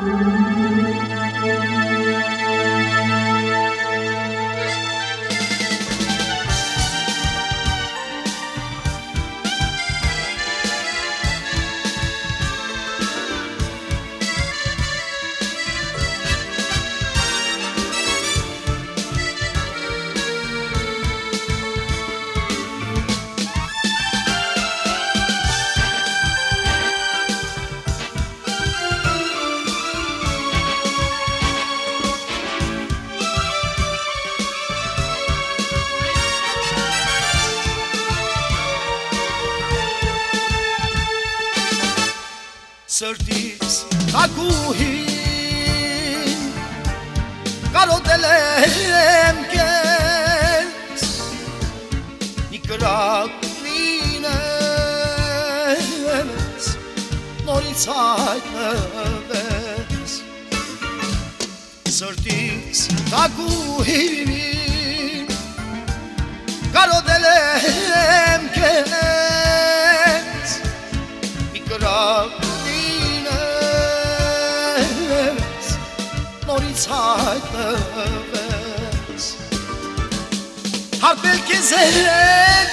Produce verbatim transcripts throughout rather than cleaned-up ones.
Սրտիս թագուհին կարոտել եմ կեզ մի կրակ լինես նորից հայտնվես Սրտիս թագուհին կարոտել եմ կեզ մի կրակ նորից հայտնվես հարբել քեզ հետ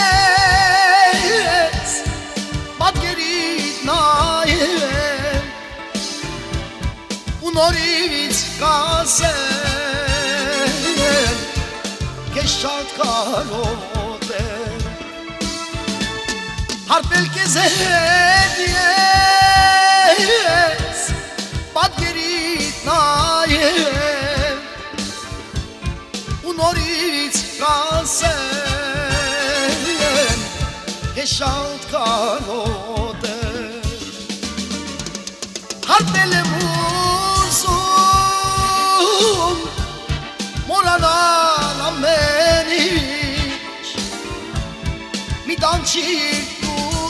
ես պատկերիդ նայեմ ու նորից կասեմ քեզ շատ կարոտեմ հարբել քեզ հետ ես պատկերիդ նայեմ ու նորից կասեմ քեզ շատ կարոտեմ հարբել եմ ուզում մոռանալ ամեն ինչ մի տանջիր դու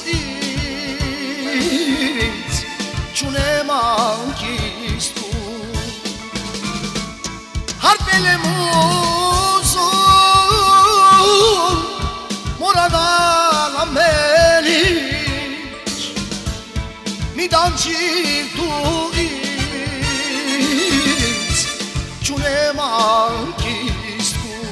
ինձ չունեմ անկիս հարբել եմ ուզում մոռանալ ամեն ինչ մի տանջիր դու ինձ չունեմ անկիս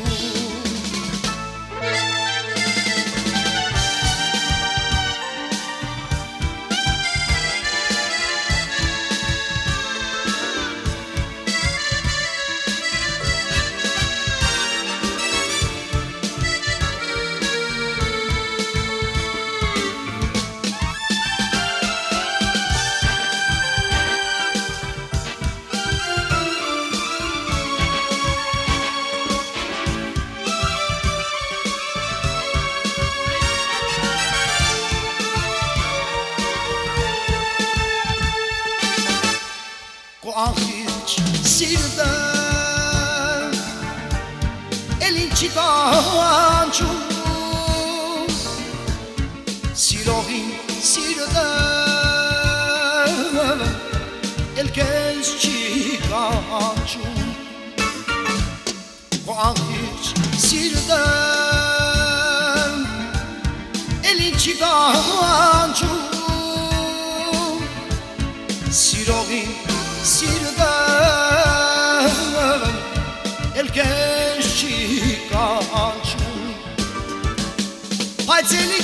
Անխիչ սիրտը էլ ինչի տանջում սիրողին սիրտը էլ քեզ չի կանչում Անխիչ սիրտը էլ ինչի տանջում սիրողին Սիրտը էլ քեզ չի կանչում բայց էլի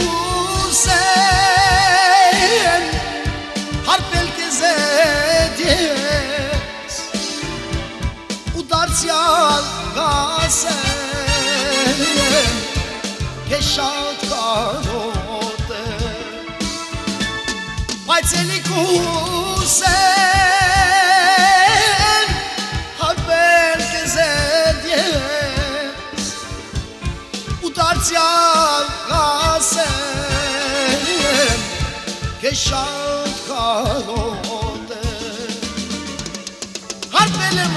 կուզեմ հարբել քեզ հետ ես ու դարձյալ կասեմ քեզ շատ կարոտեմ բայց էլի կուզեմ Դարձյալ կասեմ քեզ շատ կարոտեմ հարբել եմ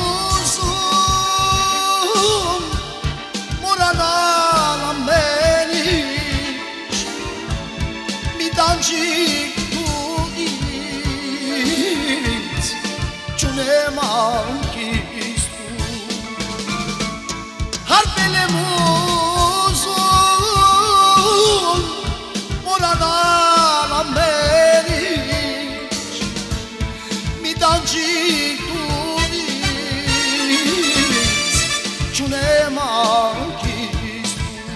ուզում մոռանալ ամեն ինչ մի տանջիր դու ինձ չունեմ անկիս հարբել եմ մոռանալ ամեն ինչ մի dangi turis Ciune manchis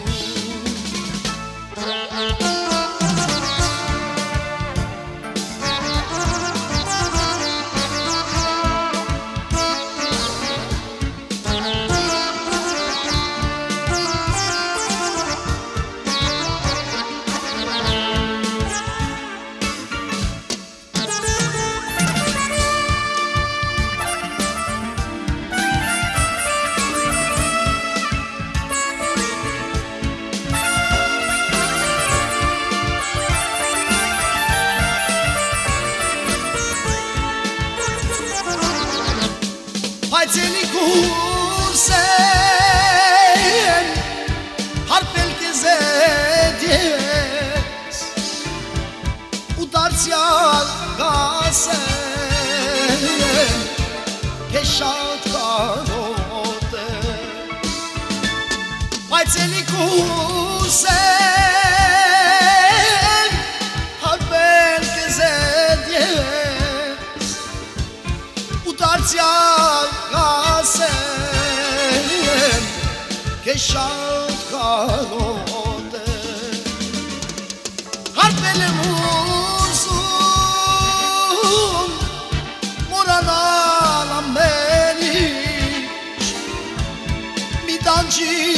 Pajceli kursen Harpel che zedies Udarția gasen Che șat carote Pajceli kursen Harpel che zedies Udarția Che șalt carote Harpele murzun Morana la menici Mi dangi